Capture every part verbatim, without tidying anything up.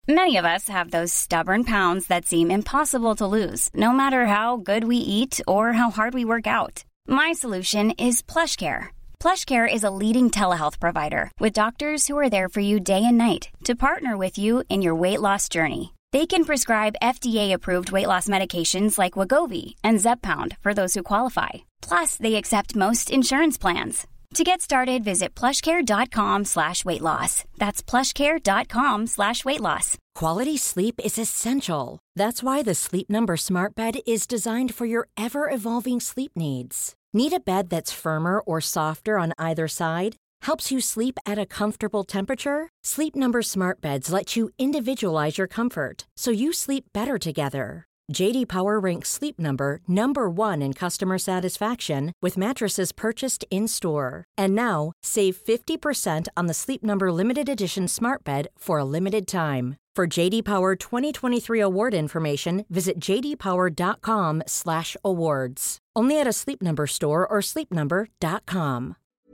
Many of us have those stubborn pounds that seem impossible to lose, no matter how good we eat or how hard we work out. My solution is PlushCare. PlushCare is a leading telehealth provider with doctors who are there for you day and night to partner with you in your weight loss journey. They can prescribe F D A-approved weight loss medications like Wegovy and Zepbound for those who qualify. Plus, they accept most insurance plans. To get started, visit plushcare.com slash weight loss. That's plushcare.com slash weight loss. Quality sleep is essential. That's why the Sleep Number Smart Bed is designed for your ever-evolving sleep needs. Need a bed that's firmer or softer on either side? Helps you sleep at a comfortable temperature? Sleep Number Smart Beds let you individualize your comfort so you sleep better together. J D Power ranks Sleep Number number one in customer satisfaction with mattresses purchased in-store. And now, save fifty percent on the Sleep Number Limited Edition Smart Bed for a limited time. For J D Power twenty twenty-three award information, visit jdpower.com slash awards. Only at a Sleep Number store or sleep number dot com.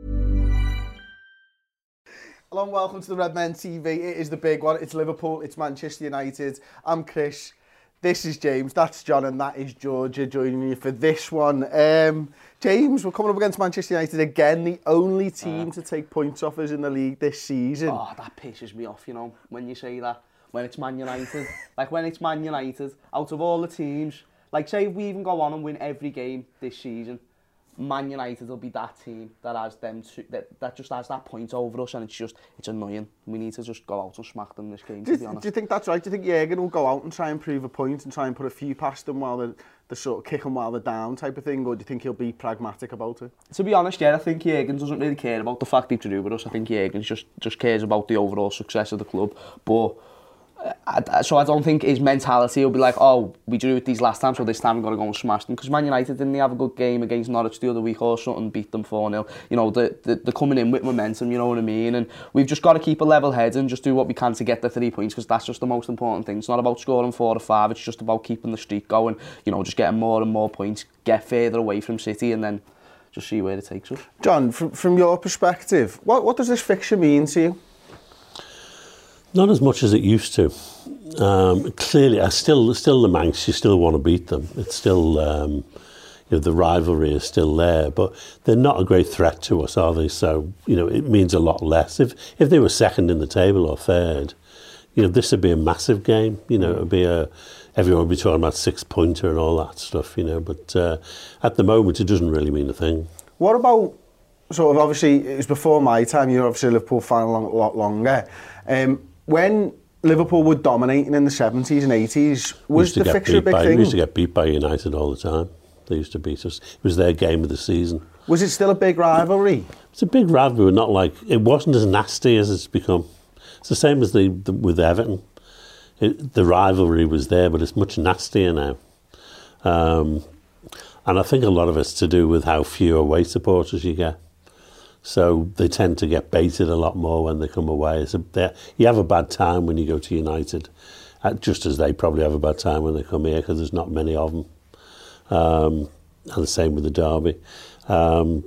Hello and welcome to the Red Men T V. It is the big one. It's Liverpool, it's Manchester United. I'm Chris. This is James, that's John, and that is Georgia joining me for this one. Um, James, we're coming up against Manchester United again, the only team uh, to take points off us in the league this season. Oh, that pisses me off, you know, when you say that, when it's Man United. Like, when it's Man United, out of all the teams, like, say if we even go on and win every game this season, Man United will be that team that has them to, that, that just has that point over us, and it's just it's annoying. We need to just go out and smack them this game, to do, be honest. Do you think that's right? Do you think Jürgen will go out and try and prove a point and try and put a few past them while they're, they're sort of kicking while they're down type of thing, or do you think he'll be pragmatic about it? To be honest, yeah, I think Jürgen doesn't really care about the fact they drew with us. I think Jürgen just, just cares about the overall success of the club. But I, so I don't think his mentality will be like, oh, we drew with these last time, so this time we've got to go and smash them. Because Man United didn't have a good game against Norwich the other week or something, beat them four nil. You know, they're, they're coming in with momentum, you know what I mean? And we've just got to keep a level head and just do what we can to get the three points, because that's just the most important thing. It's not about scoring four or five, it's just about keeping the streak going, you know, just getting more and more points, get further away from City, and then just see where it takes us. John, from, from your perspective, what, what does this fixture mean to you? Not as much as it used to. Um, clearly, I still, still the Manx, you still want to beat them. It's still, um, you know, the rivalry is still there, but they're not a great threat to us, are they? So, you know, it means a lot less. If if they were second in the table or third, you know, this would be a massive game. You know, it would be a, everyone would be talking about six-pointer and all that stuff, you know, but uh, at the moment, it doesn't really mean a thing. What about, sort of, obviously, it was before my time, you're obviously a Liverpool fan a long, lot longer. Um, when Liverpool were dominating in the seventies and eighties, was the fixture a big by, thing? We used to get beat by United all the time. They used to beat us. It was their game of the season. Was it still a big rivalry? It's a big rivalry, but not like, it wasn't as nasty as it's become. It's the same as the, the with Everton. It, the rivalry was there, but it's much nastier now. Um, and I think a lot of it's to do with how few away supporters you get. So they tend to get baited a lot more when they come away. So you have a bad time when you go to United, just as they probably have a bad time when they come here, because there's not many of them. Um, and the same with the derby. Um,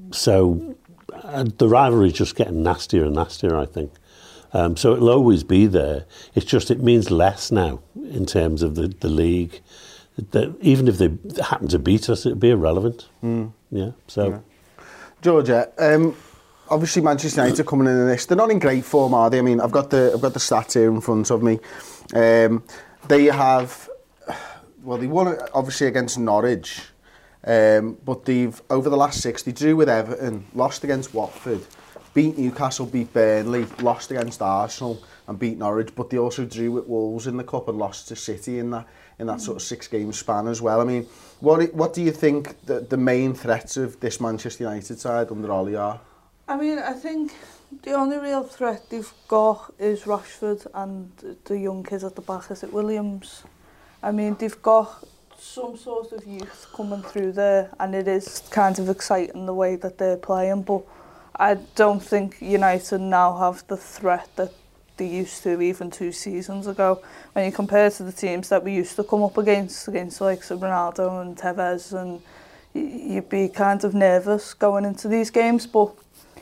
so uh, the rivalry is just getting nastier and nastier, I think. Um, so it'll always be there. It's just it means less now in terms of the, the league. That even if they happen to beat us, it'd be irrelevant. Mm. Yeah. So. Yeah. Georgia, um, obviously Manchester United coming in this. They're not in great form, are they? I mean, I've got the I've got the stats here in front of me. Um, they have, well, they won obviously against Norwich, um, but they've over the last six, they drew with Everton, lost against Watford, beat Newcastle, beat Burnley, lost against Arsenal, and beat Norwich. But they also drew with Wolves in the cup and lost to City in that in that sort of six-game span as well. I mean, what what do you think the, the main threats of this Manchester United side under Ollie are? I mean, I think the only real threat they've got is Rashford and the young kids at the back. Is it Williams? I mean, they've got some sort of youth coming through there, and it is kind of exciting the way that they're playing, but I don't think United now have the threat that they used to even two seasons ago. When you compare to the teams that we used to come up against, against like Ronaldo and Tevez, and you'd be kind of nervous going into these games. But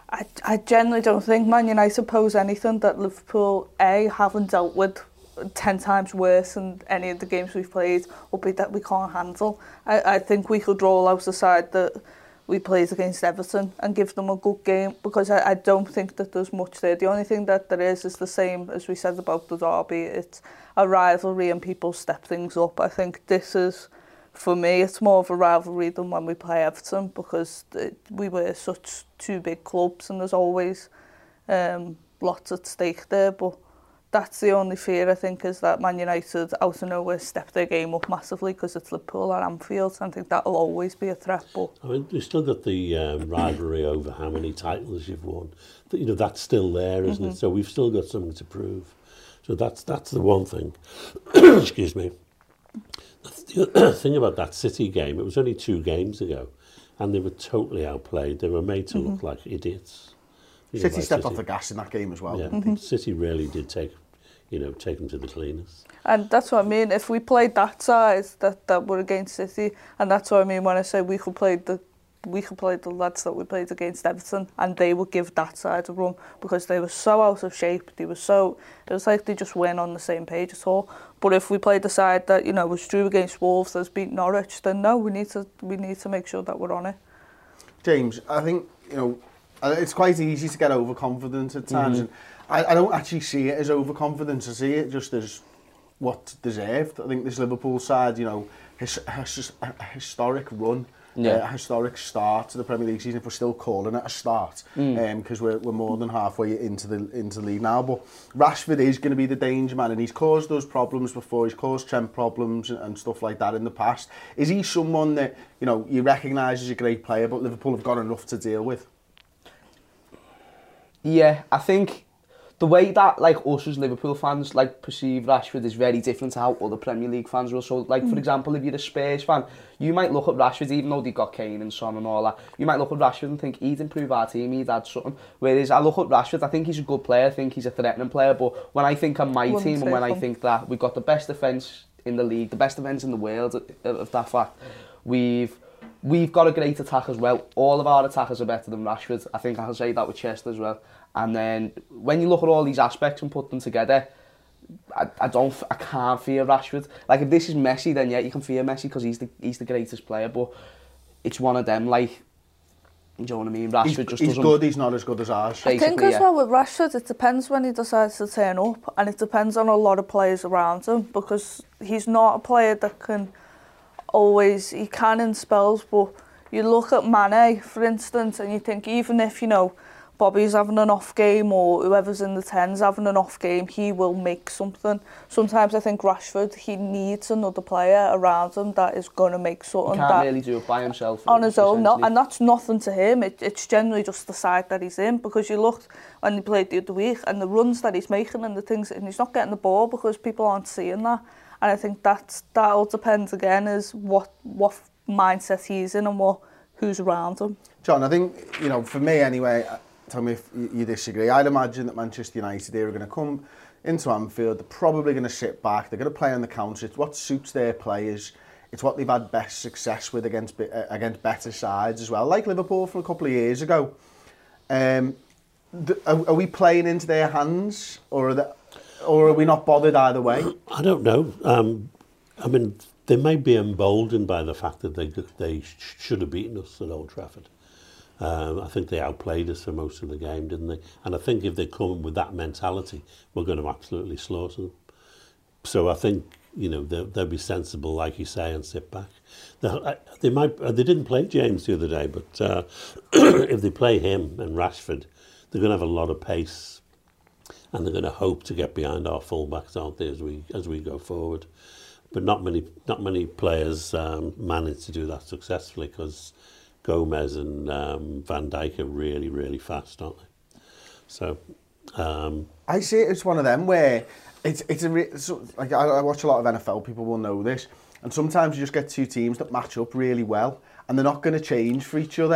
I, I generally don't think Man United pose anything that Liverpool, A, haven't dealt with ten times worse than any of the games we've played, or B, that we can't handle. I, I think we could roll out the side that we played against Everton and give them a good game, because I, I don't think that there's much there. The only thing that there is is the same as we said about the derby. It's a rivalry and people step things up. I think this is, for me, it's more of a rivalry than when we play Everton, because it, we were such two big clubs and there's always um, lots at stake there. But that's the only fear, I think, is that Man United out of nowhere step their game up massively because it's Liverpool at Anfield. I think that'll always be a threat. But I mean, we've still got the um, rivalry over how many titles you've won. You know, that's still there, isn't mm-hmm. it? So we've still got something to prove. So that's that's the one thing. Excuse me. The thing about that City game, it was only two games ago, and they were totally outplayed. They were made to mm-hmm. look like idiots. You City know, stepped City. off the gas in that game as well. Yeah, mm-hmm. City really did take, you know, take them to the cleaners. And that's what I mean. If we played that side that, that were against City, and that's what I mean when I say we could play the we could play the lads that we played against Everton, and they would give that side a run because they were so out of shape. They were so it was like they just weren't on the same page at all. But if we played the side that, you know, was drew against Wolves, that's beat Norwich, then no, we need to we need to make sure that we're on it. James, I think, you know, it's quite easy to get overconfident at times, mm-hmm. and I, I don't actually see it as overconfidence. I see it just as what's deserved. I think this Liverpool side, you know, his, his, a historic run. Yeah. Uh, a historic start to the Premier League season, if we're still calling it a start, because mm. um, we're, we're more than halfway into the into the league now. But Rashford is going to be the danger man, and he's caused those problems before. He's caused Trent problems and, and stuff like that in the past. Is he someone that, you know, you recognise as a great player, but Liverpool have got enough to deal with? Yeah, I think the way that, like, us as Liverpool fans, like, perceive Rashford is very different to how other Premier League fans will. So, like, mm. for example, if you're a Spurs fan, you might look at Rashford, even though they've got Kane and Son and all that, you might look at Rashford and think, he'd improve our team, he'd add something. Whereas I look at Rashford, I think he's a good player, I think he's a threatening player, but when I think of my Wouldn't team and when him. I think that we've got the best defence in the league, the best defence in the world, of that fact, we've we've got a great attack as well. All of our attackers are better than Rashford. I think I can say that with Chester as well. And then when you look at all these aspects and put them together, I, I don't, I can't fear Rashford. Like, if this is Messi, then yeah, you can fear Messi because he's the he's the greatest player. But it's one of them, like, you know what I mean? Rashford he's, just he's doesn't. good. He's not as good as ours. I think as yeah. well with Rashford, it depends when he decides to turn up, and it depends on a lot of players around him, because he's not a player that can always. He can in spells, but you look at Mane, for instance, and you think even if, you know, Bobby's having an off game or whoever's in the tens having an off game, he will make something. Sometimes I think Rashford, he needs another player around him that is going to make something. He can't that really do it by himself. On his own, no, and that's nothing to him. It, it's generally just the side that he's in, because you looked when he played the other week and the runs that he's making and the things, and he's not getting the ball because people aren't seeing that. And I think that's, that all depends again is what what mindset he's in and what who's around him. John, I think, you know, for me anyway, tell me if you disagree, I'd imagine that Manchester United are going to come into Anfield, they're probably going to sit back, they're going to play on the counter. It's what suits their players, it's what they've had best success with against against better sides as well, like Liverpool from a couple of years ago. Um, are, are we playing into their hands, or are, they, or are we not bothered either way? I don't know. Um, I mean, they may be emboldened by the fact that they they should have beaten us at Old Trafford. Um, I think they outplayed us for most of the game, didn't they? And I think if they come with that mentality, we're going to absolutely slaughter them. So I think, you know, they'll, they'll be sensible, like you say, and sit back. They, they might. They didn't play James the other day, but uh, if they play him and Rashford, they're going to have a lot of pace, and they're going to hope to get behind our fullbacks, aren't they, as we as we go forward. But not many not many players um, manage to do that successfully, because Gomez and um, Van Dijk are really, really fast, aren't they? So, um, I see it as one of them where it's it's a re- so, like I, I watch a lot of N F L. People will know this, and sometimes you just get two teams that match up really well, and they're not going to change for each other.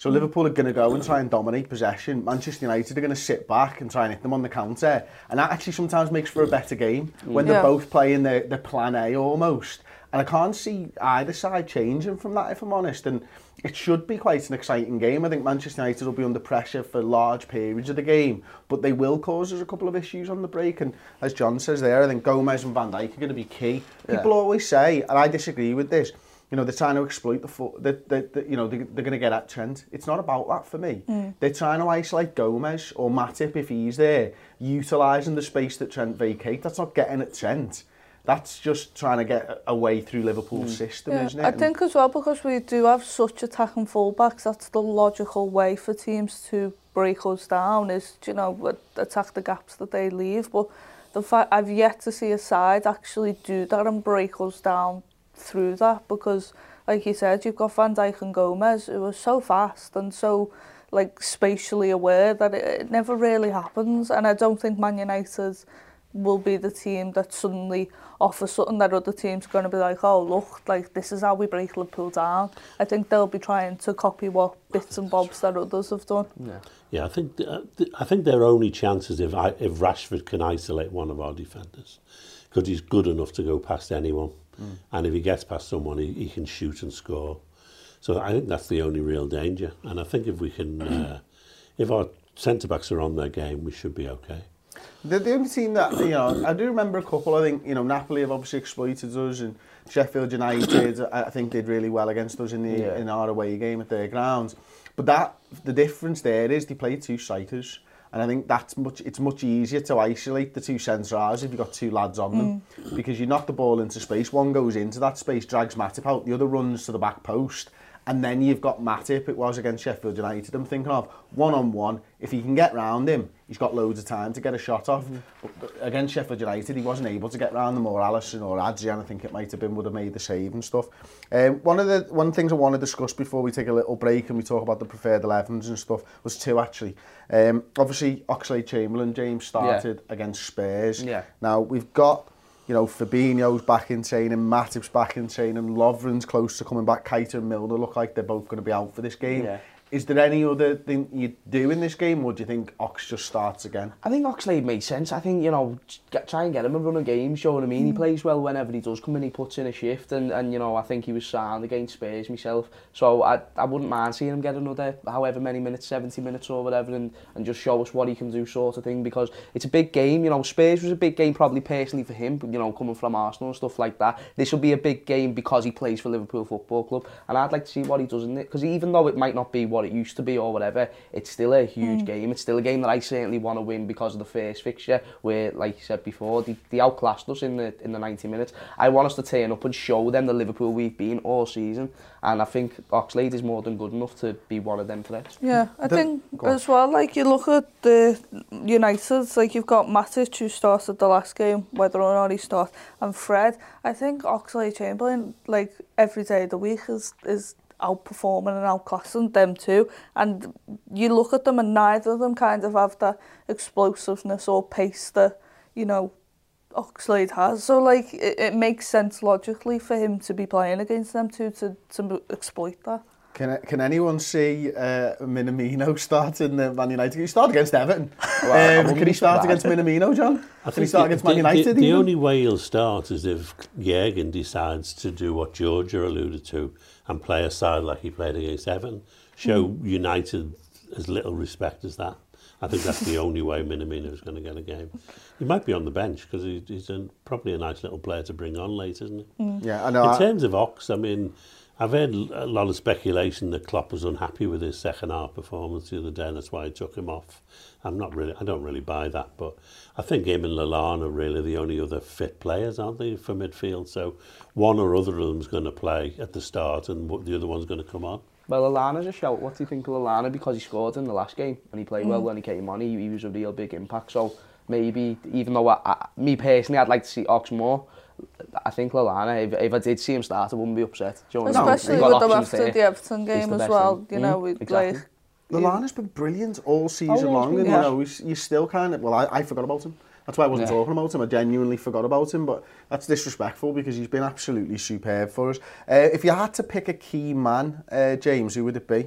So mm. Liverpool are going to go and try and dominate possession. Manchester United are going to sit back and try and hit them on the counter. And that actually sometimes makes for a better game when yeah. they're both playing their, their plan A almost. And I can't see either side changing from that, if I'm honest. And it should be quite an exciting game. I think Manchester United will be under pressure for large periods of the game, but they will cause us a couple of issues on the break. And as John says there, I think Gomez and Van Dijk are going to be key. Yeah. People always say, and I disagree with this, you know, they're trying to exploit the foot, the, the, the, you know, they, they're going to get at Trent. It's not about that for me. Mm. They're trying to isolate Gomez or Matip if he's there, utilising the space that Trent vacates. That's not getting at Trent. That's just trying to get a way through Liverpool's mm. system, yeah, isn't it? I think as well, because we do have such attacking fullbacks, that's the logical way for teams to break us down, is, you know, attack the gaps that they leave. But the fact I've yet to see a side actually do that and break us down through that, because, like you said, you've got Van Dijk and Gomez who are so fast and so, like, spatially aware that it, it never really happens. And I don't think Man United will be the team that suddenly offers something that other teams are going to be like, oh, look, like, this is how we break Liverpool down. I think they'll be trying to copy what bits and bobs that others have done. Yeah, yeah. I think uh, th I think their only chances if I, if Rashford can isolate one of our defenders, because he's good enough to go past anyone, mm. and if he gets past someone, he, he can shoot and score. So I think that's the only real danger. And I think if we can, uh, if our centre backs are on their game, we should be okay. The, the only team that, you know, I do remember a couple, I think, you know, Napoli have obviously exploited us, and Sheffield United, I think did really well against us in the yeah. in our away game at their grounds. But that, the difference there is they played two strikers, and I think that's much, it's much easier to isolate the two centre-halves if you've got two lads on them, mm. because you knock the ball into space, one goes into that space, drags Matip out, the other runs to the back post, and then you've got Matip, it was against Sheffield United, I'm thinking of one-on-one, if he can get round him, he's got loads of time to get a shot off. Mm-hmm. But against Sheffield United, he wasn't able to get round them, or Alisson or Adrian, I think it might have been, would have made the save and stuff. Um, one of the one of the things I want to discuss before we take a little break and we talk about the preferred elevens and stuff was two, actually. Um, obviously, Oxlade-Chamberlain, James, started yeah. against Spurs. Yeah. Now, we've got, you know, Fabinho's back in training, Matip's back in training, Lovren's close to coming back, Keita and Milner look like they're both going to be out for this game. Yeah. Is there any other thing you do in this game, or do you think Ox just starts again? I think Oxlade makes sense. I think, you know, get, try and get him a run of games, you know what I mean? Mm. He plays well whenever he does come in, he puts in a shift, and, and you know, I think he was sound against Spurs myself. So I, I wouldn't mind seeing him get another however many minutes, seventy minutes or whatever, and, and just show us what he can do, sort of thing, because it's a big game. You know, Spurs was a big game probably personally for him, you know, coming from Arsenal and stuff like that. This will be a big game because he plays for Liverpool Football Club, and I'd like to see what he does in it, because even though it might not be what it used to be or whatever, it's still a huge mm. game. It's still a game that I certainly want to win because of the first fixture, where, like you said before, they, they outclassed us in the in the ninety minutes. I want us to turn up and show them the Liverpool we've been all season, and I think Oxlade is more than good enough to be one of them threats. Yeah, I the, think as well, like, you look at the United, like, you've got Matic, who started the last game, whether or not he starts, and Fred. I think Oxlade-Chamberlain, like, every day of the week is is outperforming and outclassing them too, and you look at them and neither of them kind of have that explosiveness or pace that, you know, Oxlade has. So, like, it, it makes sense logically for him to be playing against them too, to, to exploit that. Can can anyone see uh, Minamino start in the Man United? Can he start against Everton? Well, um, can he start against Minamino, John? I can he start the, against Man United? The, the only way he'll start is if Jürgen decides to do what Georgia alluded to and play a side like he played against Everton. Show mm. United as little respect as that. I think that's the only way Minamino is going to get a game. He might be on the bench because he, he's a, probably a nice little player to bring on late, isn't he? Mm. Yeah, I know. In I... terms of Ox, I mean, I've heard a lot of speculation that Klopp was unhappy with his second half performance the other day, and that's why he took him off. I'm not really, I don't really buy that, but I think him and Lallana are really the only other fit players, aren't they, for midfield? So one or other of them's going to play at the start, and the other one's going to come on. Well, Lallana's a shout. What do you think of Lallana? Because he scored in the last game and he played mm. well when he came on. He, he was a real big impact. So maybe, even though I, I, me personally, I'd like to see Ox more, I think Lallana, if, if I did see him start, I wouldn't be upset. Do you know Especially with them after there. the Everton game as well. Thing. You know, mm, we'd exactly. like... Lallana's been brilliant all season oh, long, and you know, you still kind of... Well, I, I forgot about him. That's why I wasn't yeah. talking about him. I genuinely forgot about him, but that's disrespectful because he's been absolutely superb for us. Uh, if you had to pick a key man, uh, James, who would it be?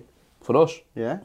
For us? Yeah.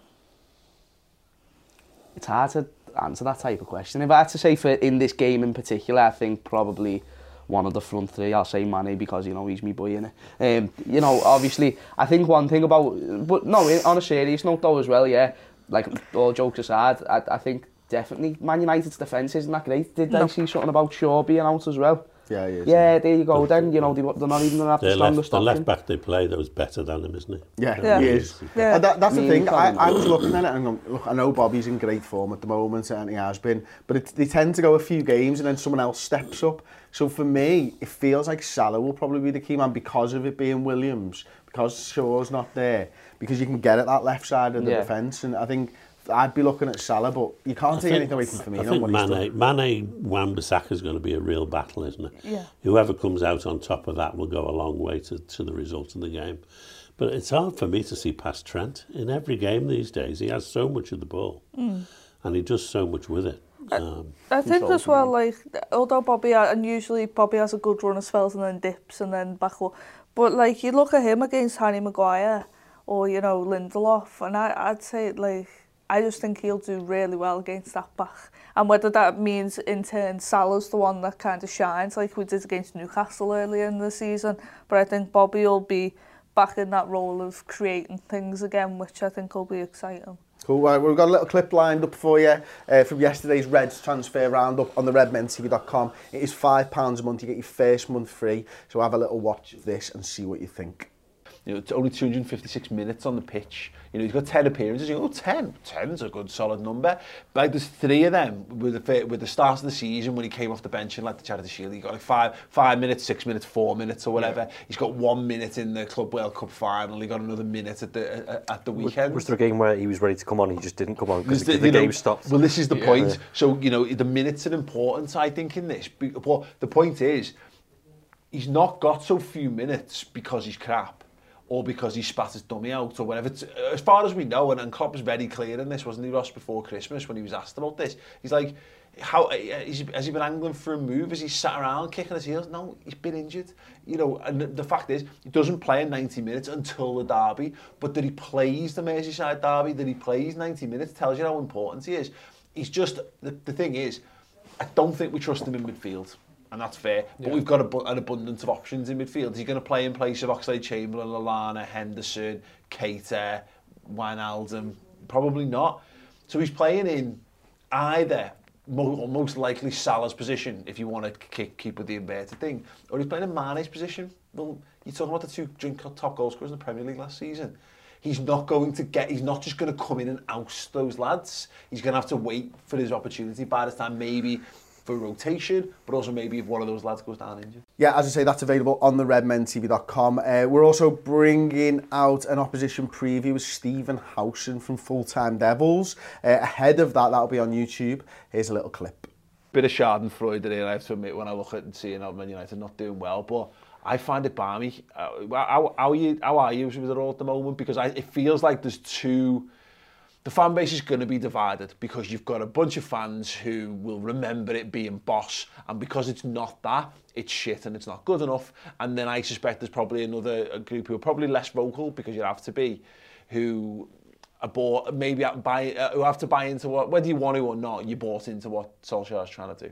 It's hard to answer that type of question. If I had to say for in this game in particular, I think probably one of the front three, I'll say Mane because, you know, he's me boy, innit? Um, you know, obviously, I think one thing about... But no, on a serious note though as well, yeah, like, all jokes aside, I, I think definitely Man United's defence isn't that great. Did they no. see something about Shaw being out as well? Yeah, he is. Yeah, yeah, there you go. Then, you know, they, they're not even going to have the strongest The left back they play, that was better than him, isn't he? Yeah, yeah. he is. Yeah. And that, that's Me the thing. I, I was it. looking at it and I'm, look, I know Bobby's in great form at the moment, and he has been, but it, they tend to go a few games and then someone else steps up. So for me, it feels like Salah will probably be the key man because of it being Williams, because Shaw's not there, because you can get at that left side of the yeah. defence, and I think I'd be looking at Salah, but you can't I take think, anything away from Firmino. I think Mane, Mane Wan-Bissaka is going to be a real battle, isn't it? Yeah. Whoever comes out on top of that will go a long way to, to the result of the game. But it's hard for me to see past Trent. In every game these days, he has so much of the ball, mm. and he does so much with it. Um, I, I think as well, like, although Bobby, and usually Bobby has a good run of spells and then dips and then back up, but like, you look at him against Harry Maguire or, you know, Lindelof, and I, I'd say, like, I just think he'll do really well against that back. And whether that means in turn Salah's the one that kind of shines like we did against Newcastle earlier in the season. But I think Bobby will be back in that role of creating things again, which I think will be exciting. Cool. Right, we've got a little clip lined up for you uh, from yesterday's Reds transfer roundup on the red men t v dot com. It is five pounds a month. You get your first month free. So have a little watch of this and see what you think. You know, it's only two hundred fifty-six minutes on the pitch. You know, he's got ten appearances. You go, oh, ten. ten's a good, solid number. But like, there's three of them with the, with the start of the season when he came off the bench in like the Charity Shield. He got like five, five minutes, six minutes, four minutes or whatever. Yeah. He's got one minute in the Club World Cup final. He got another minute at the at the weekend. Was, was there a game where he was ready to come on and he just didn't come on because the, the know, game stopped? Well, this is the yeah. point. So, you know, the minutes are important, I think, in this. But the point is, he's not got so few minutes because he's crap, or because he spat his dummy out, or whatever. As far as we know, and, and Klopp was very clear in this, wasn't he, Ross, before Christmas, when he was asked about this. He's like, how is he, has he been angling for a move? Has he sat around kicking his heels? No, he's been injured. You know, and the, the fact is, he doesn't play in ninety minutes until the derby, but that he plays the Merseyside derby, that he plays ninety minutes, tells you how important he is. He's just, the, the thing is, I don't think we trust him in midfield. And that's fair. But yeah. we've got a, an abundance of options in midfield. Is he going to play in place of Oxlade-Chamberlain, Lallana, Henderson, Keita, Wijnaldum? Probably not. So he's playing in either, mo most likely, Salah's position, if you want to keep, keep with the inverted thing, or he's playing in Mane's position. Well, you're talking about the two top goal scorers in the Premier League last season. He's not going to get, he's not just going to come in and oust those lads. He's going to have to wait for his opportunity by this time, maybe for rotation, but also maybe if one of those lads goes down injured. Yeah, as I say, that's available on the red men t v dot com. Uh, we're also bringing out an opposition preview with Stephen Howson from Full Time Devils. Uh, ahead of that, that'll be on YouTube. Here's a little clip. Bit of schadenfreude there, I have to admit, when I look at and seeing how Man United not doing well, but I find it balmy. Uh, how, how, are you, how are you with it all at the moment? Because I, it feels like there's two... The fan base is going to be divided because you've got a bunch of fans who will remember it being boss, and because it's not that, it's shit and it's not good enough. And then I suspect there's probably another a group who are probably less vocal, because you have to be, who are bought, maybe buy, uh, who have to buy into what, whether you want to or not, you bought into what Solskjaer's trying to do.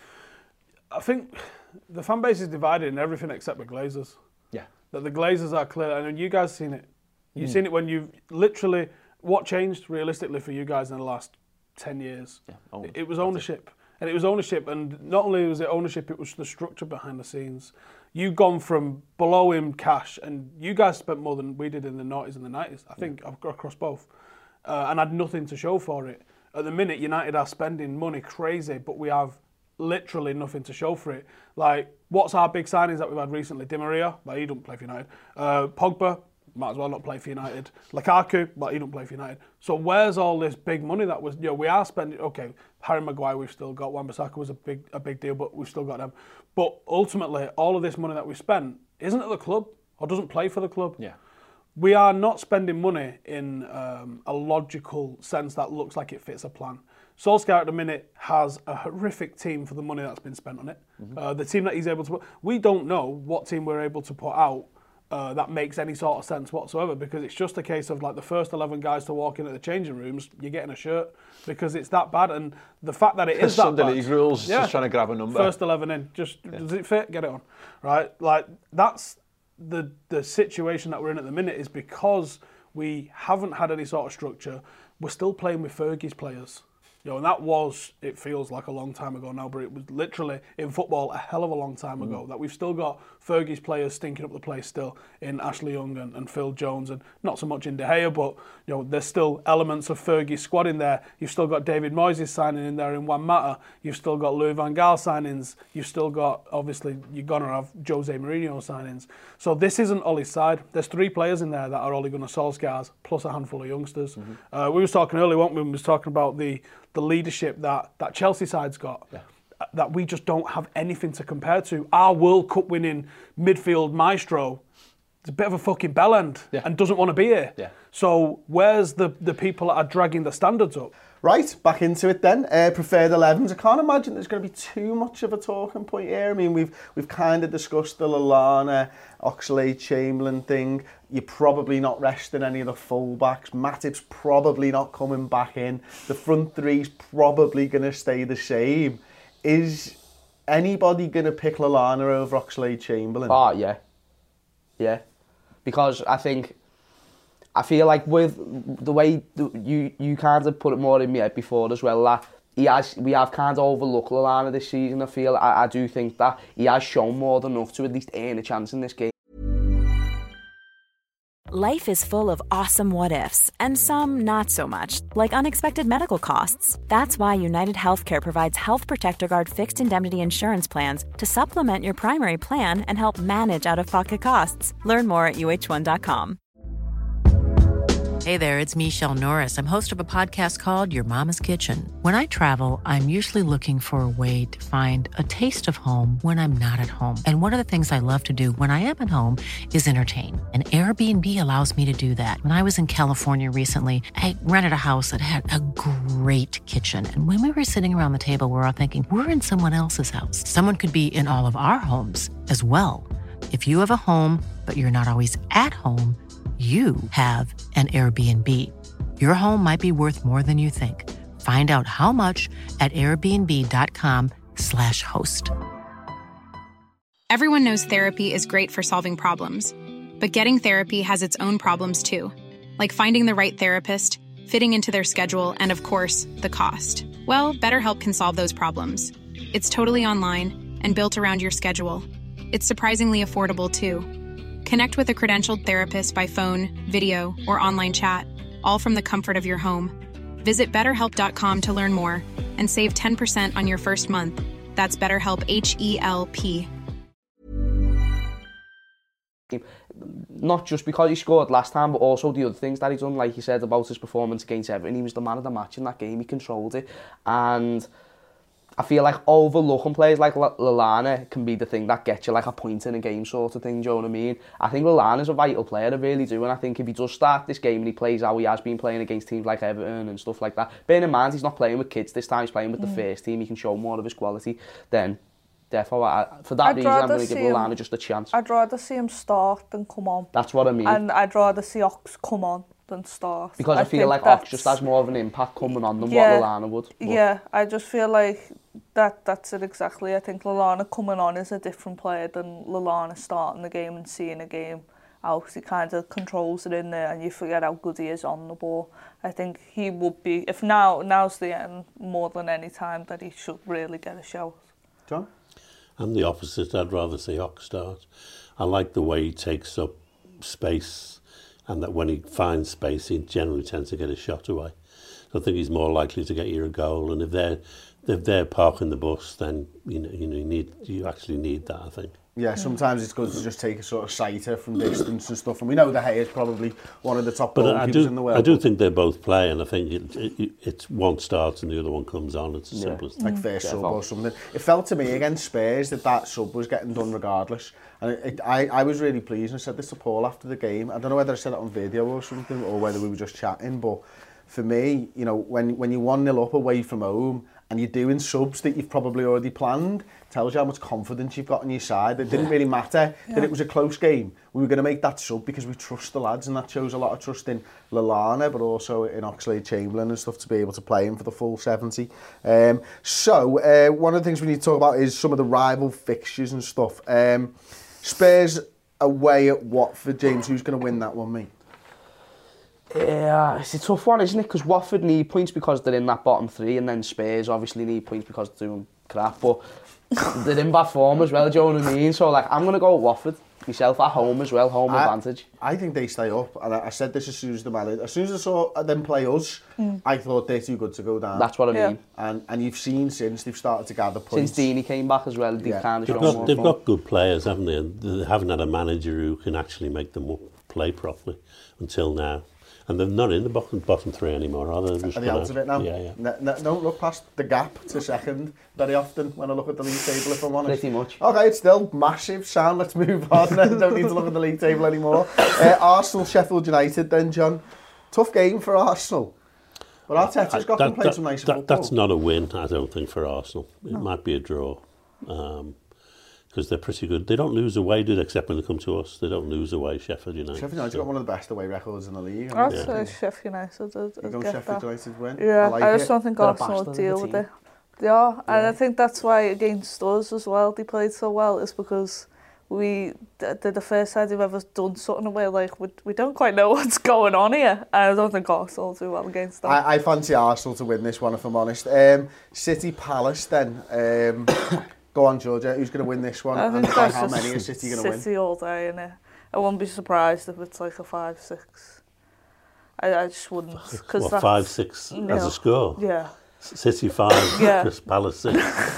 I think the fan base is divided in everything except the Glazers. Yeah. That the Glazers are clear, and you guys have seen it. You've mm. seen it when you've literally... What changed realistically for you guys in the last ten years? Yeah, it, it was ownership. It. And it was ownership, and not only was it ownership, it was the structure behind the scenes. You've gone from below him cash, and you guys spent more than we did in the noughties and the nineties, I think, yeah. across both, uh, and had nothing to show for it. At the minute, United are spending money crazy, but we have literally nothing to show for it. Like, what's our big signings that we've had recently? Di Maria, but he don't play for United. Uh, Pogba, might as well not play for United. Lukaku, but he don't play for United. So where's all this big money that was, you know, we are spending, okay, Harry Maguire we've still got, Wan-Bissaka was a big a big deal, but we've still got them. But ultimately, all of this money that we spent isn't at the club, or doesn't play for the club. Yeah. We are not spending money in um, a logical sense that looks like it fits a plan. Solskjaer at the minute has a horrific team for the money that's been spent on it. Mm-hmm. uh, the team that he's able to put, we don't know what team we're able to put out Uh, that makes any sort of sense whatsoever, because it's just a case of like the first eleven guys to walk in at the changing rooms, you're getting a shirt, because it's that bad. And the fact that it is that Sunday bad, League rules, yeah, just trying to grab a number. First eleven in, just yeah. Does it fit? Get it on, right? Like that's the the situation that we're in at the minute, is because we haven't had any sort of structure. We're still playing with Fergie's players. You know, and that was, it feels like a long time ago now, but it was literally, in football, a hell of a long time ago, mm. that we've still got Fergie's players stinking up the place still in Ashley Young and, and Phil Jones, and not so much in De Gea, but you know, there's still elements of Fergie's squad in there. You've still got David Moyes signing in there in Juan Mata. You've still got Louis van Gaal signings. You've still got, obviously, you're going to have Jose Mourinho signings. So this isn't Ollie's side. There's three players in there that are Ole Gunnar Solskjaer's, plus a handful of youngsters. Mm-hmm. Uh, we was talking earlier, weren't we? We was talking about the the leadership that, that Chelsea side's got, yeah. that we just don't have anything to compare to. Our World Cup winning midfield maestro is a bit of a fucking bellend yeah. and doesn't want to be here. Yeah. So where's the, the people that are dragging the standards up? Right, back into it then. Uh, preferred elevens. I can't imagine there's going to be too much of a talking point here. I mean, we've we've kind of discussed the Lallana, Oxlade-Chamberlain thing. You're probably not resting any of the full-backs. Matip's probably not coming back in. The front three's probably going to stay the same. Is anybody going to pick Lallana over Oxlade-Chamberlain? Oh, yeah. Yeah. Because I think... I feel like with the way you you kind of put it more in me before as well, that he has, we have kind of overlooked Lallana this season. I feel I, I do think that he has shown more than enough to at least earn a chance in this game. Life is full of awesome what-ifs, and some not so much, like unexpected medical costs. That's why United Healthcare provides Health Protector Guard fixed indemnity insurance plans to supplement your primary plan and help manage out-of-pocket costs. Learn more at U H one dot com. Hey there, it's Michelle Norris. I'm host of a podcast called Your Mama's Kitchen. When I travel, I'm usually looking for a way to find a taste of home when I'm not at home. And one of the things I love to do when I am at home is entertain. And Airbnb allows me to do that. When I was in California recently, I rented a house that had a great kitchen. And when we were sitting around the table, we were all thinking, we're in someone else's house. Someone could be in all of our homes as well. If you have a home, but you're not always at home, you have an Airbnb. Your home might be worth more than you think. Find out how much at airbnb.com slash host. Everyone knows therapy is great for solving problems, but getting therapy has its own problems too, like finding the right therapist, fitting into their schedule, and of course, the cost. Well, BetterHelp can solve those problems. It's totally online and built around your schedule. It's surprisingly affordable too. Connect with a credentialed therapist by phone, video, or online chat, all from the comfort of your home. Visit better help dot com to learn more and save ten percent on your first month. That's BetterHelp, H E L P. Not just because he scored last time, but also the other things that he's done, like you said about his performance against Everton. He was the man of the match in that game. He controlled it. And I feel like overlooking players like L- Lallana can be the thing that gets you like a point in a game sort of thing, do you know what I mean? I think Lallana's a vital player, I really do, and I think if he does start this game and he plays how he has been playing against teams like Everton and stuff like that, bearing in mind he's not playing with kids this time, he's playing with mm. the first team, he can show more of his quality, then therefore, I, for that I'd reason, I'm going to give Lallana him, just a chance. I'd rather see him start than come on. That's what I mean. And I'd rather see Ox come on than start. Because I, I feel like Ox just has more of an impact coming on than yeah, what Lallana would. But. Yeah, I just feel like that that's it exactly. I think Lallana coming on is a different player than Lallana starting the game and seeing a game out. He kind of controls it in there and you forget how good he is on the ball. I think he would be, if now now's the end, more than any time, that he should really get a shout. John? I'm the opposite. I'd rather see Ox start. I like the way he takes up space, and that when he finds space, he generally tends to get a shot away. So I think he's more likely to get you a goal. And if they're if they're parking the bus, then you know you know you need you actually need that, I think. Yeah, sometimes it's good to just take a sort of sighter from distance and stuff. And we know De Gea is probably one of the top goalkeepers in the world. I do think they both play, and I think it, it, it's one starts and the other one comes on. It's as yeah. simple as that. Like first sub or something. It felt to me against Spurs that that sub was getting done regardless. And it, it, I, I was really pleased. And I said this to Paul after the game. I don't know whether I said it on video or something, or whether we were just chatting, but for me, you know, when when you're one nil up away from home and you're doing subs that you've probably already planned, tells you how much confidence you've got on your side. It didn't really matter yeah. that it was a close game. We were going to make that sub because we trust the lads, and that shows a lot of trust in Lallana, but also in Oxlade-Chamberlain and stuff to be able to play him for the full seventy. Um, so, uh, one of the things we need to talk about is some of the rival fixtures and stuff. Um, Spurs away at Watford, James. Who's going to win that one, mate? Yeah, it's a tough one, isn't it? Because Watford need points because they're in that bottom three, and then Spurs obviously need points because they're doing crap, but they're in bad form as well, do you know what I mean? So, like, I'm going to go with Watford myself at home as well, home I, advantage. I think they stay up, and I, I said this as soon as the man, as soon as I saw them play us, mm. I thought they're too good to go down. That's what I yeah. mean. And and you've seen since they've started to gather points. Since Deeney came back as well, they've yeah. kind of they've shown got, more They've fun. got good players, haven't they? And they haven't had a manager who can actually make them play properly until now. And they're not in the bottom, bottom three anymore, are they? Are they out of it now? Yeah, yeah. No, no, don't look past the gap to second very often when I look at the league table, if I'm honest. Pretty much. Okay, it's still massive. Sound, let's move on. Don't need to look at the league table anymore. Uh, Arsenal, Sheffield United then, John. Tough game for Arsenal. But Arteta's got that, them playing that, some nice that, football. That's not a win, I don't think, for Arsenal. It no. might be a draw. Um, because they're pretty good. They don't lose away, do they, except when they come to us. They don't lose away, Sheffield United. Sheffield United so. got one of the best away records in the league. I'd say yeah. Sheffield United. I'd, I'd go get Sheffield that. United win? Yeah, I, like I just it. don't think They're Arsenal would deal with it. Yeah, and yeah. I think that's why against us as well, they played so well, is because we, they're the first side they've ever done something where like we, we don't quite know what's going on here. And I don't think Arsenal will do well against them. I, I fancy Arsenal to win this one, if I'm honest. Um, City Palace then. Um, Go on, Georgia. Who's going to win this one? I think and that's how many is City going to win? City all day, innit? I wouldn't be surprised if it's like a five six. I, I just wouldn't. What, that's, five six you know, as a score? Yeah. City five, yeah. Palace six.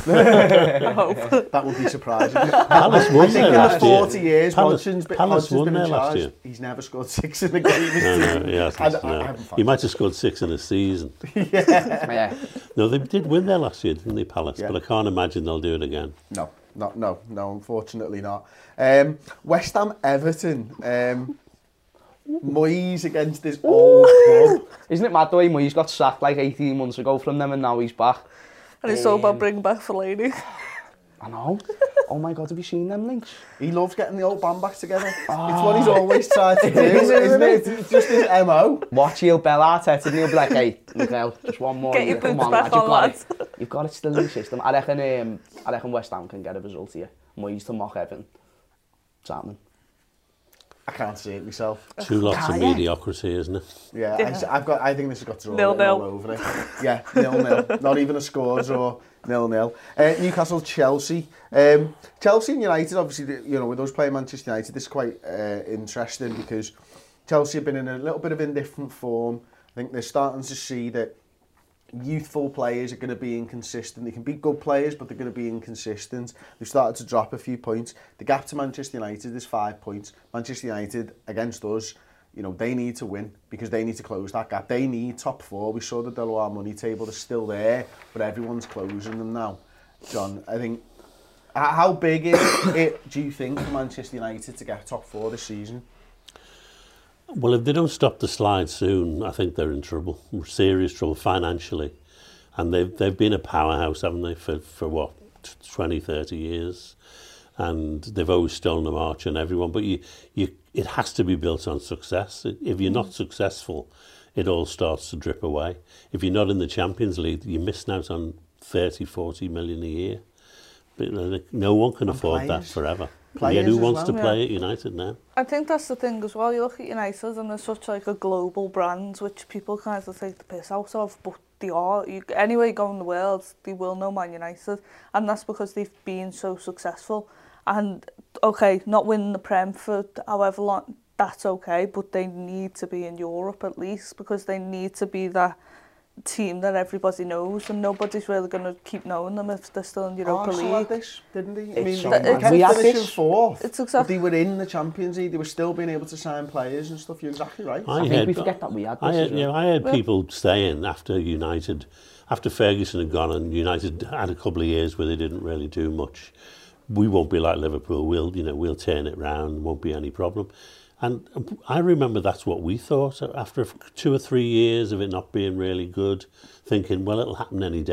I hope. That would be surprising. Palace won I think in the forty year. years, Palace, Hodgson's been, Palace Hodgson's won been there in last charge. year. He's never scored six in a game. no, no, he hasn't. I, no. I haven't he might have scored six in a season. yeah. yeah. No, they did win there last year, didn't they, Palace? Yeah. But I can't imagine they'll do it again. No. Not, no, no, unfortunately not. Um, West Ham Everton. Um, Moyes against this old club. Isn't it mad the way Moyes got sacked like eighteen months ago from them and now he's back? And he's um, so about bringing back Fellaini. I know. Oh my God, have you seen them links? He loves getting the old band back together. Oh. It's what he's always tried to do, isn't it? It's just his M O. Watch, he'll bell Arteta and he'll be like, hey, Miguel, just one more. Get your boots back on, lads. You've got it still in the system. I reckon, um, I reckon West Ham can get a result here. Moyes to mock Everton. It's happening. I can't see it myself. Two lots of mediocrity, isn't it? Yeah, yeah. I, I've got. I think this has got to nil nil all over it. Yeah, nil nil. Not even a score draw. Nil nil. Uh, Newcastle, Chelsea. Um, Chelsea and United. Obviously, you know, with us playing Manchester United, this is quite uh, interesting because Chelsea have been in a little bit of indifferent form. I think they're starting to see that youthful players are going to be inconsistent. They can be good players, but they're going to be inconsistent. They've started to drop a few points. The gap to Manchester United is five points. Manchester United, against us, you know, they need to win because they need to close that gap. They need top four. We saw the Deloitte money table. They're still there, but everyone's closing them now. John, I think, how big is it, do you think, for Manchester United to get top four this season? Well, if they don't stop the slide soon, I think they're in trouble, serious trouble financially. And they've, they've been a powerhouse, haven't they, for, for what, twenty, thirty years? And they've always stolen the march on everyone. But you, you, it has to be built on success. If you're not successful, it all starts to drip away. If you're not in the Champions League, you're missing out on thirty, forty million a year. But no one can and afford players. that forever. Yeah, who wants well, to play yeah. at United now? I think that's the thing as well. You look at United and they're such like a global brand, which people kind of take the piss out of, but they are. You, anywhere you go in the world, they will know Man United, and that's because they've been so successful. And okay, not winning the Prem for however long, that's okay, but they need to be in Europe at least because they need to be that team that everybody knows, and nobody's really going to keep knowing them if they're still in Europa Arsenal League. Had this, didn't they? I It's mean, so they, they kept we had finishing this. fourth, It's exactly. but they were in the Champions League. They were still being able to sign players and stuff. You're exactly right. I, I heard, think we forget that we had this I heard, as well. yeah, I heard Yeah. people saying after United, after Ferguson had gone and United had a couple of years where they didn't really do much, we won't be like Liverpool. We'll, you know, we'll turn it round. Won't be any problem. And I remember that's what we thought after two or three years of it not being really good, thinking, well, it'll happen any day.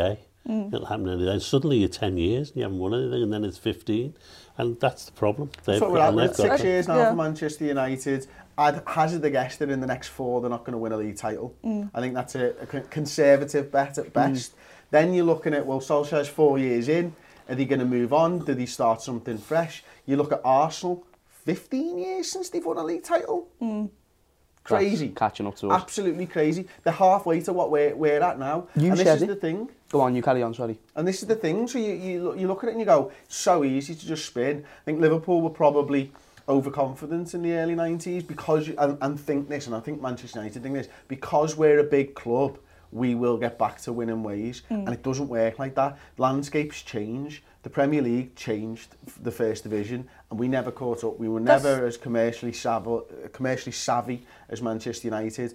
Mm. It'll happen any day. Suddenly you're ten years and you haven't won anything, and then it's fifteen, and that's the problem. That's what we're at. We're at six years now yeah. for Manchester United. I'd hazard a guess that in the next four they're not going to win a league title. Mm. I think that's a, a conservative bet at best. Mm. Then you're looking at, well, Solskjaer's four years in. Are they going to move on? Did he start something fresh? You look at Arsenal, fifteen years since they've won a league title. Mm. Crazy. That's catching up to us. Absolutely crazy. They're halfway to what we're, we're at now. You and this is it. the thing. Go on, you carry on, sorry. And this is the thing. So you, you, look, you look at it and you go, it's so easy to just spin. I think Liverpool were probably overconfident in the early nineties because, you, and, and think this, and I think Manchester United think this, because we're a big club, we will get back to winning ways. Mm. And it doesn't work like that. Landscapes change. The Premier League changed the First Division, and we never caught up. We were never That's... as commercially savvy, commercially savvy as Manchester United.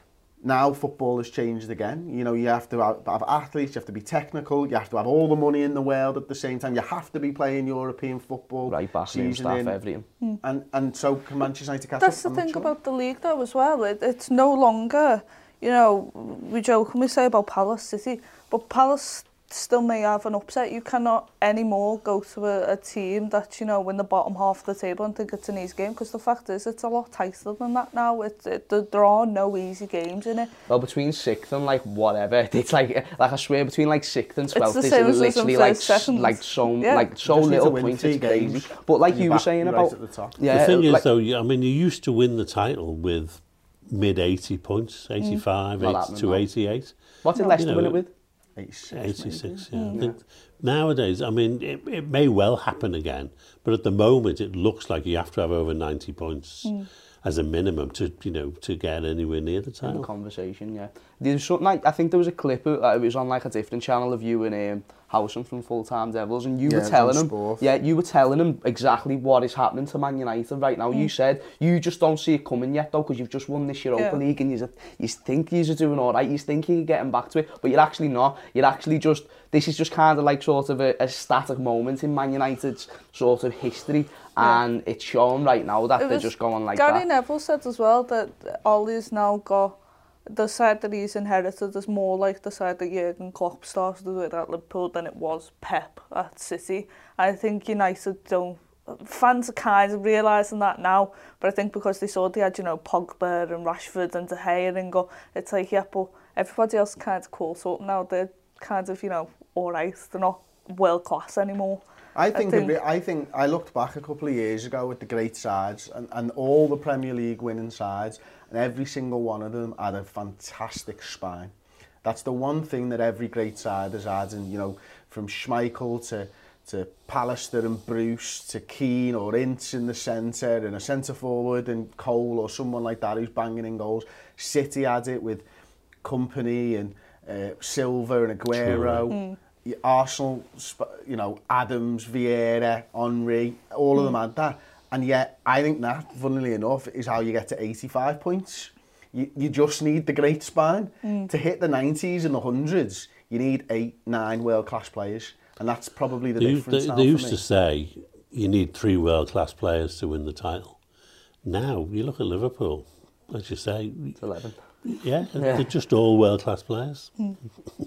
Now football has changed again. You know, you have to have, have athletes, you have to be technical, you have to have all the money in the world at the same time. You have to be playing European football. Right back, new staff, everything. Mm. And, and so can Manchester United catch That's up? That's the thing sure. about the league though as well. It, it's no longer, you know, we joke when we say about Palace City, but Palace still may have an upset. You cannot anymore go to a, a team that's, you know, in the bottom half of the table and think it's an easy game, because the fact is it's a lot tighter than that now. It, it, there are no easy games in it. Well, between sixth and like whatever, it's like, like I swear, between like sixth and twelfth, it's, it's literally like, like so, yeah. like so little points, it's crazy. But like you were saying about... Right at the top. Yeah, the thing is like, though, I mean, you used to win the title with mid eighty points, eighty-five, mm. eighty-two, eighty-eight. What did Leicester you know, win it with? eighty-six, eighty-six yeah. Mm. I think nowadays, I mean, it, it may well happen again, but at the moment it looks like you have to have over ninety points mm. as a minimum to, you know, to get anywhere near the title. In the conversation, yeah. There's something like, I think there was a clip, uh, it was on like a different channel of you and um, Howson from Full Time Devils, and you yeah, were telling him, sport. yeah, you were telling him exactly what is happening to Man United right now. Mm. You said you just don't see it coming yet though, because you've just won this Europa yeah. League, and you you think you're doing all right, you think you're getting back to it, but you're actually not. You're actually just, this is just kind of like sort of a, a static moment in Man United's sort of history, yeah. and it's shown right now that it they're just going like Gary that. Gary Neville said as well that Ollie's now got the side that he's inherited is more like the side that Jurgen Klopp started with at Liverpool than it was Pep at City. I think United don't, fans are kind of realising that now, but I think because they saw they had, you know, Pogba and Rashford and De Gea and go, it's like, yeah, but everybody else kind of calls up now. They're kind of, you know, all right. They're not world class anymore. I think I think, I think I looked back a couple of years ago at the great sides and, and all the Premier League winning sides, and every single one of them had a fantastic spine. That's the one thing that every great side has had, and you know, from Schmeichel to to Pallister and Bruce to Keane or Ince in the centre and a centre forward and Cole or someone like that who's banging in goals. City had it with Kompany and uh, Silva and Aguero. Mm. Arsenal, you know, Adams, Vieira, Henry, all mm. of them had that. And yet, I think that, funnily enough, is how you get to eighty-five points. You, you just need the great spine. Mm. To hit the nineties and the hundreds, you need eight, nine world-class players. And that's probably the they, difference they, now They for used me. to say you need three world-class players to win the title. Now, you look at Liverpool, as you say... It's eleven. Yeah, yeah. They're just all world-class players. Mm.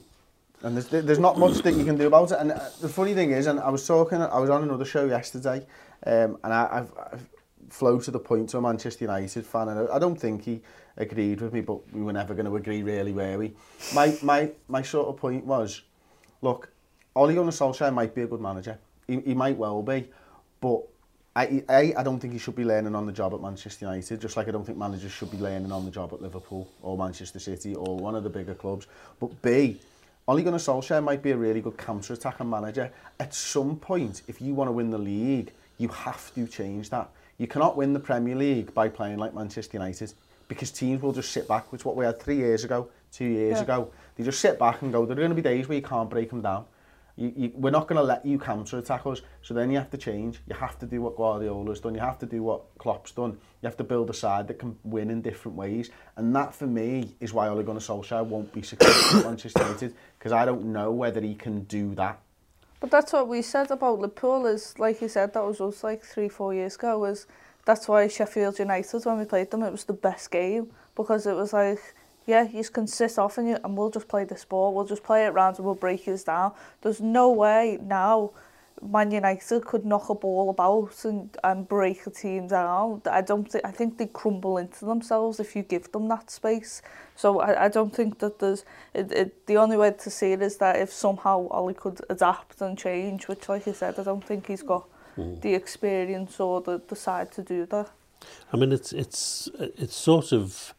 And there's, there's not much that you can do about it. And the funny thing is, and I was talking, I was on another show yesterday, um, and I, I've, I've flowed to the point to a Manchester United fan, and I don't think he agreed with me, but we were never going to agree really, were we? My, my, my sort of point was, look, Ole Gunnar Solskjaer might be a good manager. He, he might well be, but I, I, I don't think he should be learning on the job at Manchester United, just like I don't think managers should be learning on the job at Liverpool or Manchester City or one of the bigger clubs. But B, Ole Gunnar Solskjaer might be a really good counter-attacking manager. At some point, if you want to win the league, you have to change that. You cannot win the Premier League by playing like Manchester United, because teams will just sit back, which is what we had three years ago, two years yeah. ago. They just sit back and go, there are going to be days where you can't break them down. You, you, we're not going to let you counter-attack us, so then you have to change. You have to do what Guardiola's done. You have to do what Klopp's done. You have to build a side that can win in different ways. And that, for me, is why Ole Gunnar Solskjaer won't be successful at Manchester United, because I don't know whether he can do that. But that's what we said about Liverpool, is, like you said, that was us like three, four years ago, is that's why Sheffield United, when we played them, it was the best game, because it was like, yeah, you can sit off and, you, and we'll just play this ball, we'll just play it round and we'll break yours down. There's no way now Man United could knock a ball about and, and break a team down. I don't think, I think they crumble into themselves if you give them that space. So I, I don't think that there's, it, it, the only way to see it is that if somehow Ollie could adapt and change, which like I said, I don't think he's got mm. the experience or the, the side to do that. I mean, it's it's it's sort of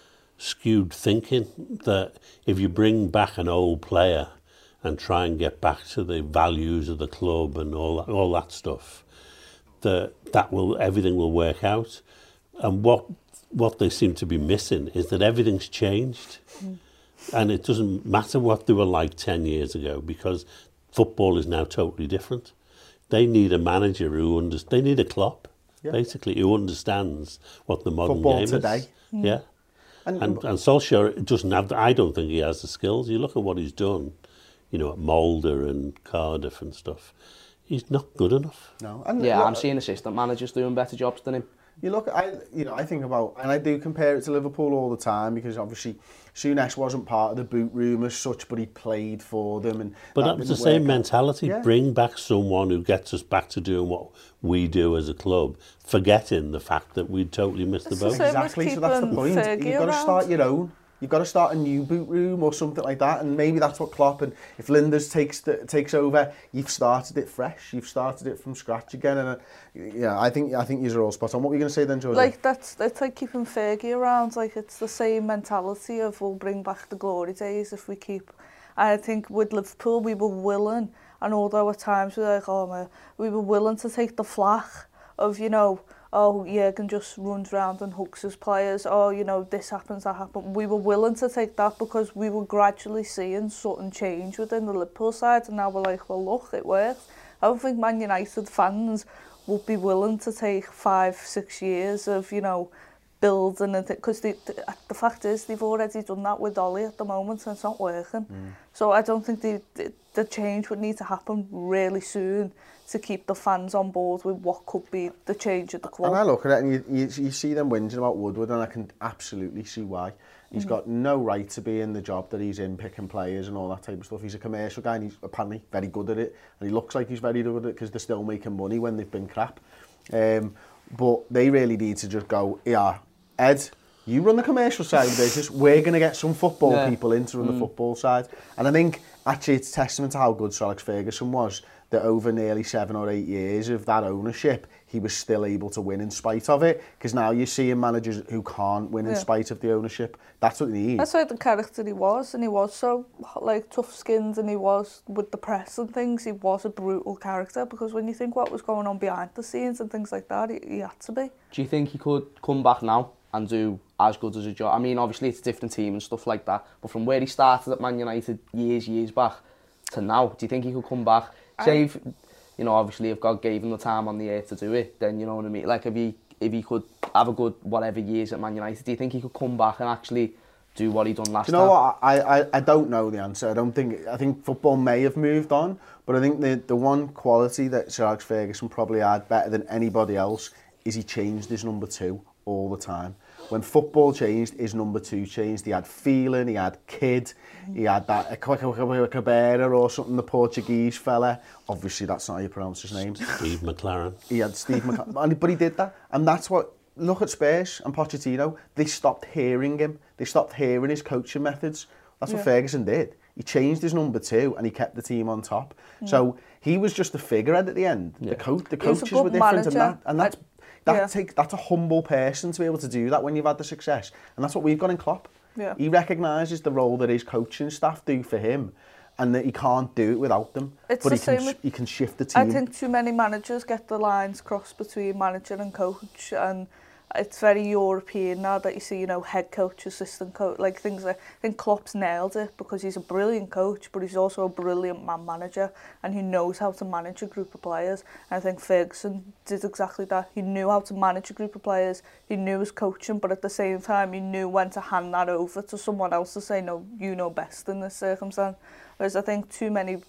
skewed thinking that if you bring back an old player and try and get back to the values of the club and all that, all that stuff, that that will everything will work out. And what what they seem to be missing is that everything's changed, mm. and it doesn't matter what they were like ten years ago because football is now totally different. They need a manager who understands. They need a Klopp. Yeah. Basically, who understands what the modern football game today. is. Mm. Yeah, and, and and Solskjaer doesn't have. The, I don't think he has the skills. You look at what he's done, you know, at Mulder and Cardiff and stuff. He's not good enough. No, and yeah, look, I'm seeing assistant managers doing better jobs than him. You look, I you know, I think about, and I do compare it to Liverpool all the time because obviously Souness wasn't part of the boot room as such, but he played for them. And but that, that was the same mentality. Yeah. Bring back someone who gets us back to doing what we do as a club, forgetting the fact that we'd totally missed it's the boat. Exactly, so that's the point. Fergie You've got to around. start your own. You've got to start a new boot room or something like that, and maybe that's what Klopp, and if Linders takes the, takes over, you've started it fresh, you've started it from scratch again, and uh, yeah, I think I think you're all spot on. What were you going to say then, George? Like that's it's like keeping Fergie around. Like it's the same mentality of we'll bring back the glory days if we keep. I think with Liverpool we were willing, and although at times we were like, oh man, we were willing to take the flack of, you know, oh, Jurgen just runs around and hooks his players, oh, you know, this happens, that happens. We were willing to take that because we were gradually seeing something change within the Liverpool side, and now we're like, well, look, it worked. I don't think Man United fans would be willing to take five, six years of, you know, building and because the, the, the fact is they've already done that with Ollie at the moment and it's not working. Mm. So I don't think the, the, the change would need to happen really soon to keep the fans on board with what could be the change at the club. And I look at it and you, you, you see them whinging about Woodward, and I can absolutely see why. He's mm. got no right to be in the job that he's in, picking players and all that type of stuff. He's a commercial guy and he's apparently very good at it, and he looks like he's very good at it because they're still making money when they've been crap. Um, but they really need to just go, yeah, Ed, you run the commercial side of the business, we're going to get some football yeah. people in to run mm. the football side. And I think actually it's testament to how good Sir Alex Ferguson was, that over nearly seven or eight years of that ownership, he was still able to win in spite of it. Because now you're seeing managers who can't win in yeah. spite of the ownership. That's what they need. That's like the character he was, and he was so like tough-skinned, and he was with the press and things. He was a brutal character because when you think what was going on behind the scenes and things like that, he, he had to be. Do you think he could come back now and do as good as a job? I mean, obviously it's a different team and stuff like that, but from where he started at Man United years, years back to now, do you think he could come back? Say, if, you know, obviously if God gave him the time on the earth to do it, then you know what I mean. Like if he if he could have a good whatever years at Man United, do you think he could come back and actually do what he done last time? Do you know time? what? I, I I don't know the answer. I don't think I think football may have moved on, but I think the the one quality that Sir Alex Ferguson probably had better than anybody else is he changed his number two all the time. When football changed, his number two changed. He had feeling, he had kid, he had that Cabrera or something, the Portuguese fella. Obviously, that's not how you pronounce his name. Steve McLaren. He had Steve McLaren, but he did that. And that's what, look at Spurs and Pochettino. They stopped hearing him. They stopped hearing his coaching methods. That's what yeah. Ferguson did. He changed his number two and he kept the team on top. Mm. So he was just a figurehead at the end. Yeah. The, co the coaches were different, and that, and that's... That yeah. take, that's a humble person to be able to do that when you've had the success. And that's what we've got in Klopp. Yeah. He recognises the role that his coaching staff do for him and that he can't do it without them. It's but the he, same can, with, he can shift the team. I think too many managers get the lines crossed between manager and coach, and it's very European now that you see, you know, head coach, assistant coach, like things like, I think Klopp's nailed it because he's a brilliant coach, but he's also a brilliant man manager and he knows how to manage a group of players. And I think Ferguson did exactly that. He knew how to manage a group of players, he knew his coaching, but at the same time he knew when to hand that over to someone else to say, no, you know best in this circumstance. Whereas I think too many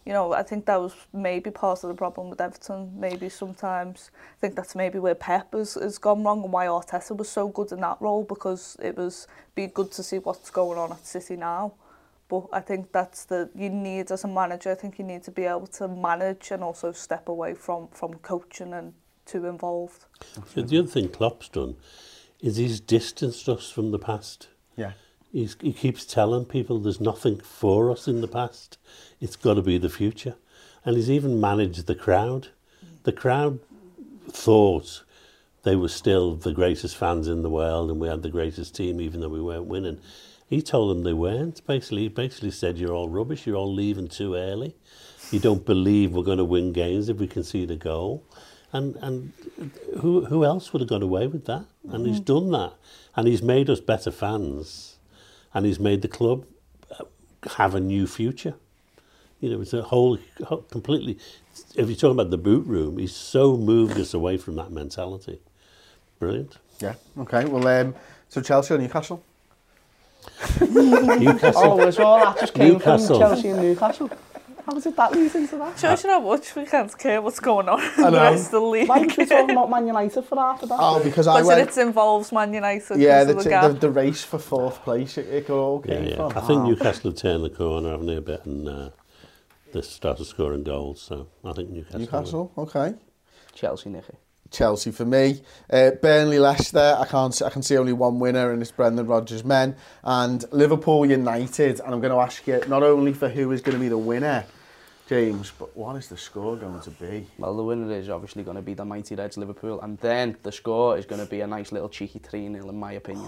you know, I think that was maybe part of the problem with Everton. Maybe sometimes I think that's maybe where Pep has, has gone wrong and why Arteta was so good in that role, because it was be good to see what's going on at City now. But I think that's the you need as a manager. I think you need to be able to manage and also step away from, from coaching and too involved. So the other thing Klopp's done is he's distanced us from the past. Yeah. He's, he keeps telling people there's nothing for us in the past. It's got to be the future. And he's even managed the crowd. The crowd thought they were still the greatest fans in the world and we had the greatest team even though we weren't winning. He told them they weren't. Basically, he basically said, you're all rubbish, you're all leaving too early. You don't believe we're going to win games if we concede a goal. And and who who else would have got away with that? And mm. he's done that. And he's made us better fans. And he's made the club have a new future. You know, it's a whole, completely, if you're talking about the boot room, he's so moved us away from that mentality. Brilliant. Yeah, okay. Well, um, so Chelsea or Newcastle? Newcastle. Oh, so all that just came Newcastle. from Chelsea and Newcastle. How does it that lead into that? Shows you how much we can't care what's going on in the rest of the league. Why did we talk about Man United for half of that? Oh, because I Because went... it involves Man United. Yeah, the, the, the, the, the race for fourth place, it, it all came Yeah, yeah. from. I think Oh. Newcastle have turned the corner, haven't they, a bit, and uh, they started scoring goals, so I think Newcastle. Newcastle, okay. Chelsea, Nicky. Chelsea for me. Uh, Burnley, Leicester, I can't. I can see only one winner, and it's Brendan Rodgers' men. And Liverpool United, and I'm going to ask you not only for who is going to be the winner, James, but what is the score going to be? Well, the winner is obviously going to be the mighty Reds Liverpool, and then the score is going to be a nice little cheeky three nil in my opinion.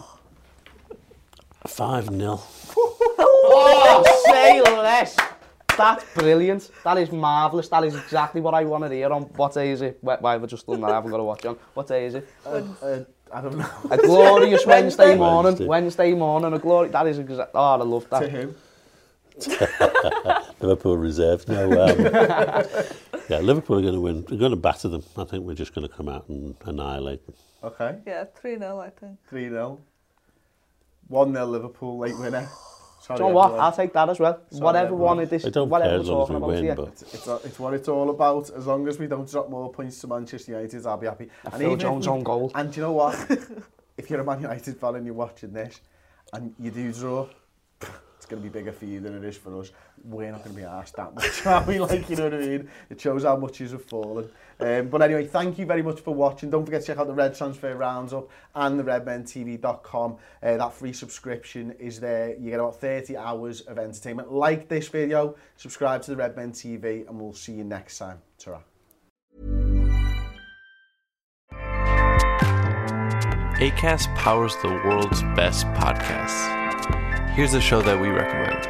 five nil. Oh, say less! That's brilliant. That is marvellous. That is exactly what I want to hear on. What day is it? Why why have I just done that? I haven't got to watch on. What day is it? Uh, uh, I don't know. A glorious Wednesday morning. Wednesday. Wednesday morning. A glory. That is exact. Oh, I love that. To who? Liverpool reserves. No, um, yeah, Liverpool are going to win. We're going to batter them. I think we're just going to come out and annihilate them. Okay. Yeah, three nil, I think. three nil. one nil Liverpool, late winner. Sorry, Do you know what? everyone. I'll take that as well. Sorry, whatever everyone. one it is, I don't whatever care we're as long as talking we about win, here. but It's, it's, it's what it's all about. As long as we don't drop more points to Manchester United, I'll be happy. And And Phil even if Jones we- on goal. And do you know what? If you're a Man United fan and you're watching this, and you do draw, it's going to be bigger for you than it is for us. We're not going to be asked that much, are we? Like, you know what I mean? It shows how much you have fallen. Um, but anyway, thank you very much for watching. Don't forget to check out the Red Transfer Roundup and the red men t v dot com. Uh, that free subscription is there. You get about thirty hours of entertainment. Like this video, subscribe to the Red Men T V, and we'll see you next time. Ta-ra. Acast powers the world's best podcasts. Here's a show that we recommend.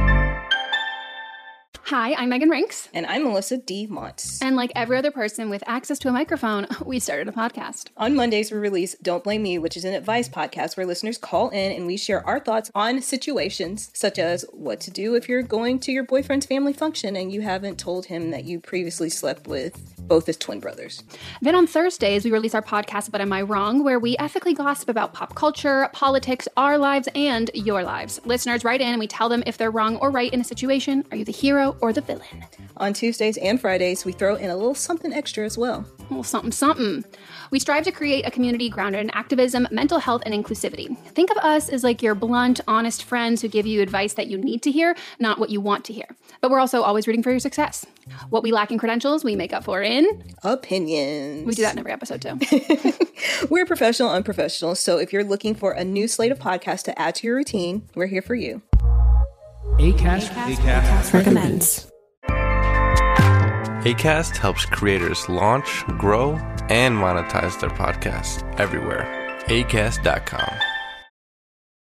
Hi, I'm Megan Rinks. And I'm Melissa D. Montz. And like every other person with access to a microphone, we started a podcast. On Mondays, we release Don't Blame Me, which is an advice podcast where listeners call in and we share our thoughts on situations such as what to do if you're going to your boyfriend's family function and you haven't told him that you previously slept with both his twin brothers. Then on Thursdays, we release our podcast, But Am I Wrong?, where we ethically gossip about pop culture, politics, our lives, and your lives. Listeners write in and we tell them if they're wrong or right in a situation. Are you the hero or the villain? On Tuesdays and Fridays, we throw in a little something extra as well. A little something, something. We strive to create a community grounded in activism, mental health, and inclusivity. Think of us as like your blunt, honest friends who give you advice that you need to hear, not what you want to hear. But we're also always rooting for your success. What we lack in credentials, we make up for in opinions. We do that in every episode too. We're professional unprofessionals, so if you're looking for a new slate of podcasts to add to your routine, we're here for you. Acast, Acast, Acast recommends. Acast helps creators launch, grow, and monetize their podcasts everywhere. acast dot com.